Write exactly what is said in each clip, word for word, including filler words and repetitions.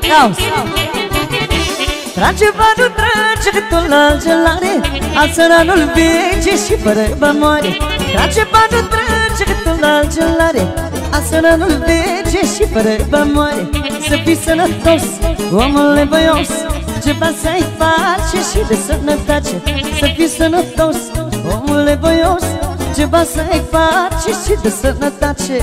Auzi. Trage banul, trage câtul la gelare, al săranul vege și fără bani moare. Trage banul, trage câtul la gelare, al săranul vege și fără bani moare. Să fii sănătos, omule băios, ce bani să-i face și de sănătate. Să fii sănătos, omule băios, ce bani să-i face și de sănătate.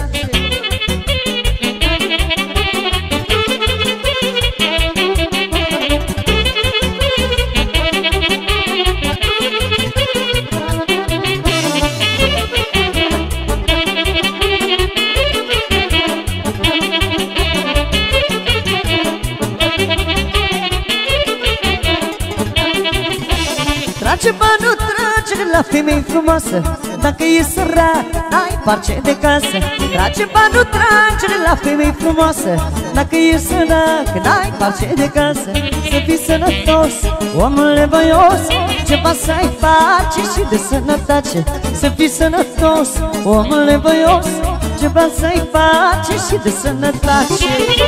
Trage banul, trage la femei frumoasă, dacă e sărat, n-ai parce de casă. Trage banul, trage la femei frumoasă, dacă e sărat, n-ai parce de casă. Să fii sănătos, omule băios, ce bani să-i face și de sănătate. Să fii sănătos, omule băios, ce bani să-i face și de sănătate.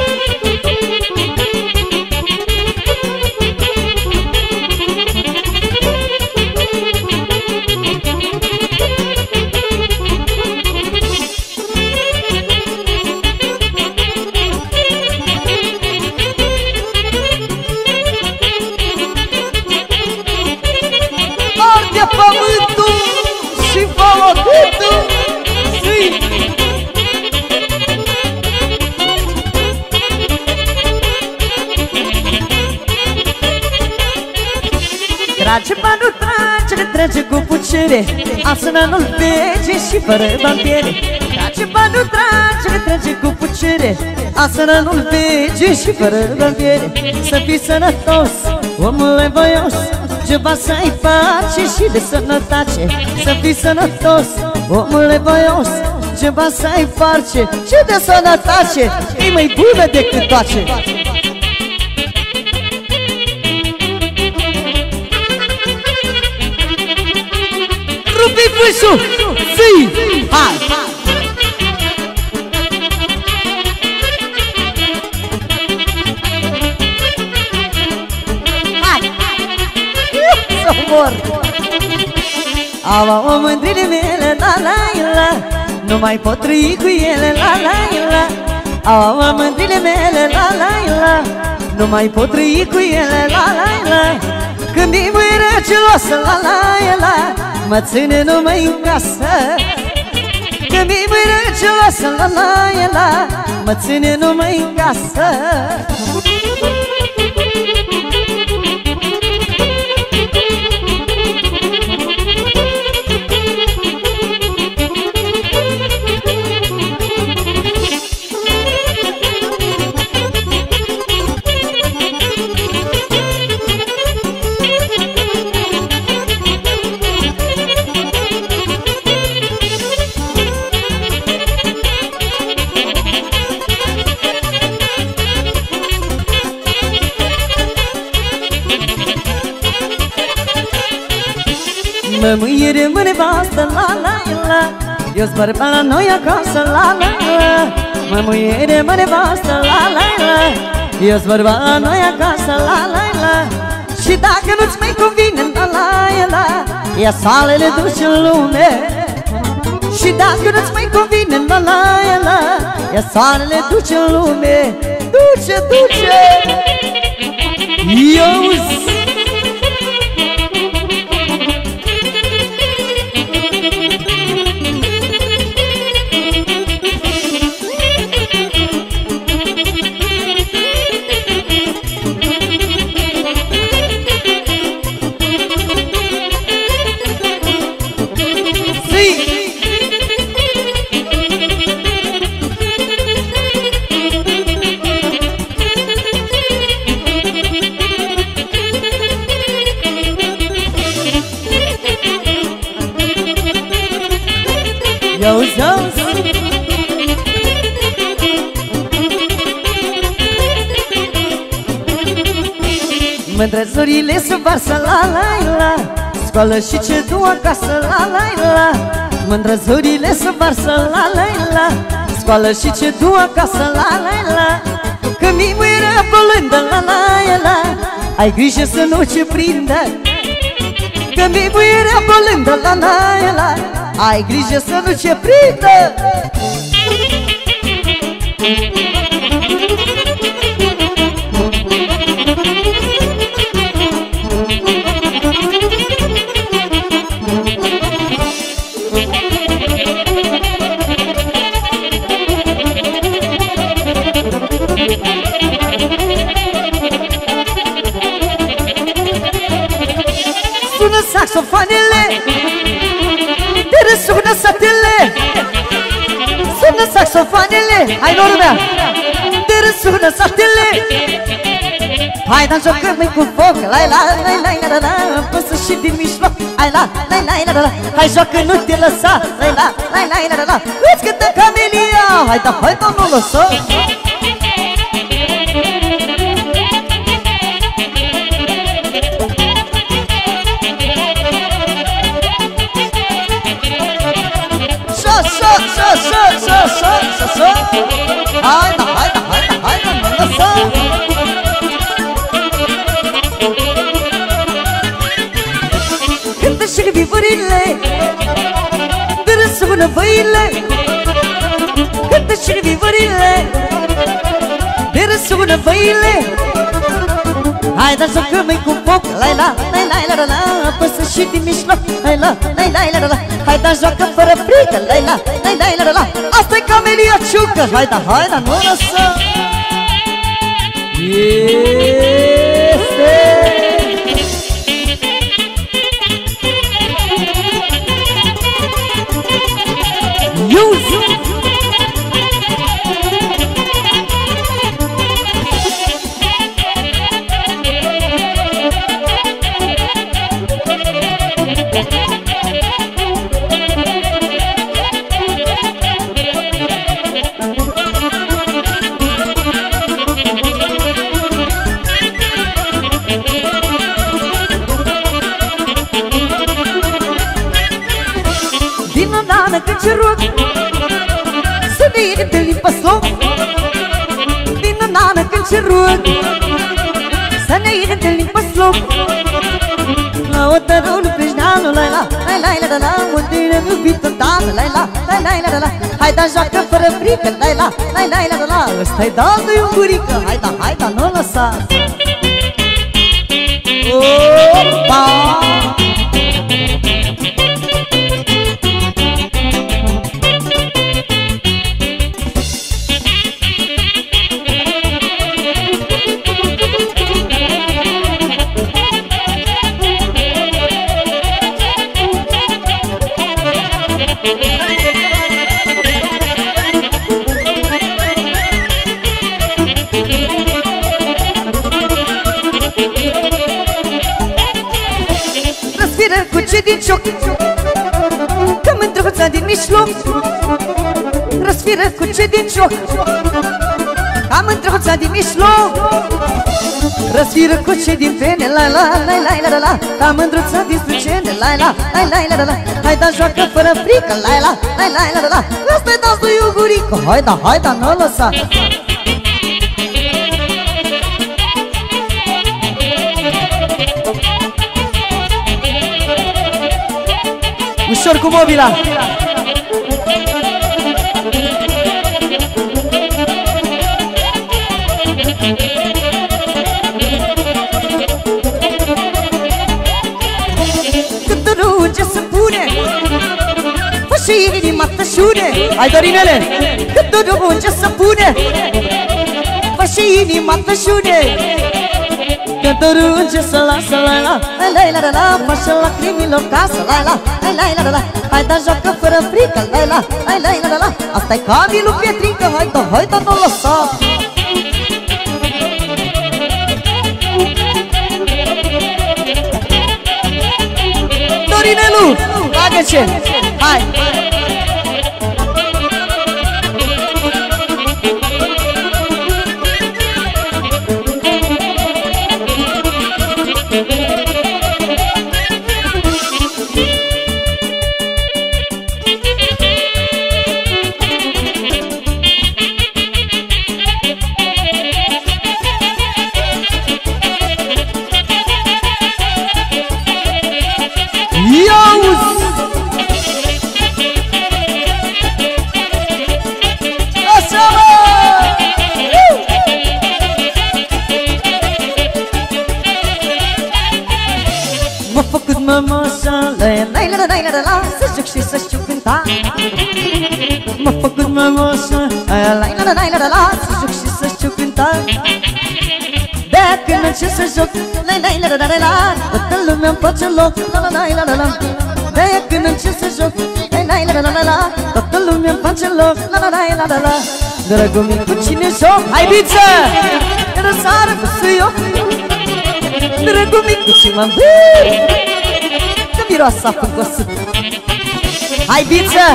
Pământul și folotitul zi. Trage banul, trage, trage cu pucere, asănanul vege și fără bambiere. Trage banul, trage, trage cu pucere, asănanul vege și fără bambiere. Să fii sănătos, omule băios, ce bani să-i face și de sănătate. Să fii sănătos, omule băios, ce bani să-i face și de sănătate. E mai bună decât toate. Rupi fâșul, zi, hai! Au, au, mândrile mele, la la la, nu mai pot trăi cu ele, la la la. Au, au, mândrile mele, la la la, nu mai pot trăi cu ele, la la la. Când e mâine geloasă, la la la, mă ține numai în casă. Când e mâine geloasă, la la la, mă ține numai în casă. Mămâiere mă nevastă, la la la, eu zbăr pe la noi acasă, la la la. Mămâiere mă nevastă, la la la, eu zbăr pe la noi acasă, la la la. Și dacă nu-ți mai convine, la la la, ia salele duci în lume. Și dacă nu-ți mai convine, la la la, ia salele duci în lume. Duce, duce, eu-zi. Auzi, auzi. Mândrăzurile se varsă, la la la, scoală și ce du acasă, la la la. Mândrăzurile se varsă, la la la, scoală și ce du acasă, la la la. Când mi muere plândă, la la la la. Ai grijă să nu ce prindă, că mi muere plândă, la la la la. Ai grijă să nu ce prindă. Sună saxofanele, te răsună satele. Sună saxofanele, hai norul mea, te răsună satele. Hai da jocă-mi cu foc, la la la la la la, păsă și din mijloc, hai la la la la la. Hai joacă, nu te lăsa, la la la la la la. Îți cântă Camelia, hai da, hai da, nu lăsa. Hai da, hai da, hai da, hai da, nu lăsa. Cântă și vivurile, de răsună văile. Cântă și vivurile, de răsună văile. Hai da, jocă-mi cu foc, la la la la la la la, apăsă și din mijloc, la la la la la la. Hai da, joacă fără frică, la la la la la la. Asta-i Camelia Ciucă, hai da, hai da, nu lăsa. Este Iuzi. Din o nană când ce rog să ne întâlnim pe sloc. Din o nană când ce rog să ne întâlnim pe sloc. La o tărăul Prâșneanu, la la la la la la, unde ne-am iubit odată, la la la la la la. Hai da, joacă fără frică, la la la la la la. Ăsta-i dată-i un gurică, hai da, hai da, nu lăsa. Opa! Răsfiră cu ce din cioc, că mândruța din mijloc. Răsfiră cu ce din cioc, ca mândruța din mijloc. Răsfiră cu ce din pene, la la la la la la, ca mândruța din sprâcene, la la la la la la. Hai da, joacă fără frică, la la la la la la. Asta-i dansul iugurică, hai da, hai da, nu lăsa. Ușor cu mobila. Cât ruge să pune, fă și inima tășune. Hai, Dorinele! Cât ruge să pune, fă și inima tășune. Cât ruge să lasă, la la la la la la, facă lacrimilor casă, la la la la la la. Hai da, joacă fără frică, la la la la la la. Asta-i Camilul Pietrică, hai da, hai da, nu lăsa. Dorinelu, bagă-ce, hai! mă moșă, aia la la la la la la, să joc și să știu cânta. De când încep să joc, la la la la la la, toată lumea-mi face loc, la la la la la. De când încep să joc, la la la la la la, toată lumea-mi face loc, la la la la la. Dragul meu, cu cine joc? Hai, biță! Răsară cu suioc. Dragul meu, cu ce m-am că miroasa cu gosă. Hai, biță!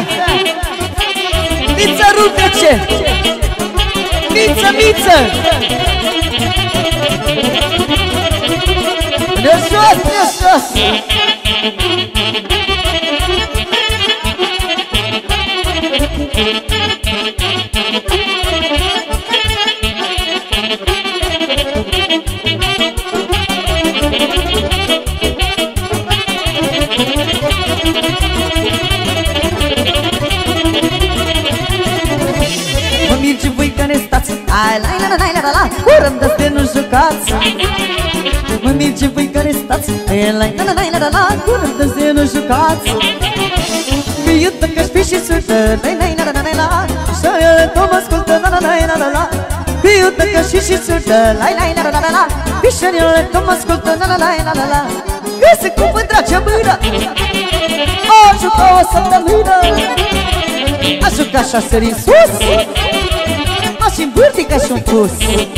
Biță, rupe-ce! Biță, biță! Ne jos, ne jos! Mă mirge voi care stați, ai la la la la la la, urăm de nu jucați. Mă mirge voi care stați, ai la la la la la la, urăm de nu jucați. Că iută că-și fi și surtă, la la la la la la, și eu tot mă ascultă, la la la la la la. Că iută că-și fi și surtă, la la la la la la, și eu tot mă ascultă, la la la la la la. Că se cupă dragea mână, o jucă o săptămână. A jucat și-a sărit sus, m-aș învârti ca și un pus.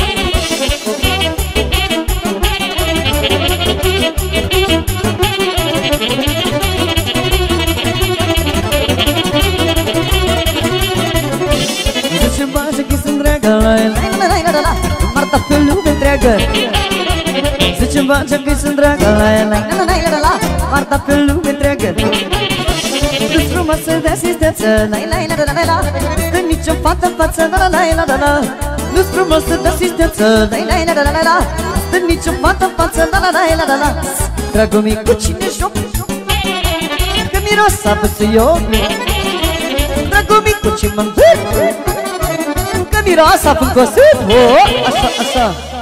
Zice-mi bajă că sunt dragă, la la la la la, Marta pe lume întreagă. Zice-mi bajă că sunt dragă, la la la la la, Marta pe lume întreagă. Nu-s frumoasă de asistență, la la la la la la, stă nici-o fată în față, la la la la la. Nu-s frumoasă de asistență, la la la la la la, stă nici-o fată în față, la la la la la. Dragul meu, cu cine joc? Că miros apă suioc. Dragul meu, cu ce mă învârt? Că miros apă gosât. Așa, așa.